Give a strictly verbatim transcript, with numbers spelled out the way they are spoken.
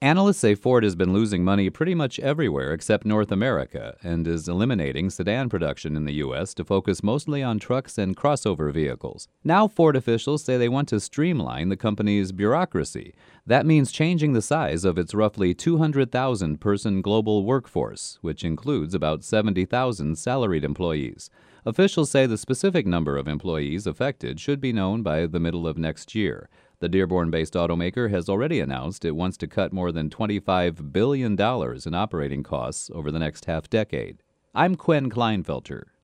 Analysts say Ford has been losing money pretty much everywhere except North America and is eliminating sedan production in the U S to focus mostly on trucks and crossover vehicles. Now Ford officials say they want to streamline the company's bureaucracy. That means changing the size of its roughly two hundred thousand person global workforce, which includes about seventy thousand salaried employees. Officials say the specific number of employees affected should be known by the middle of next year. The Dearborn-based automaker has already announced it wants to cut more than twenty-five billion dollars in operating costs over the next half decade. I'm Quinn Kleinfelter.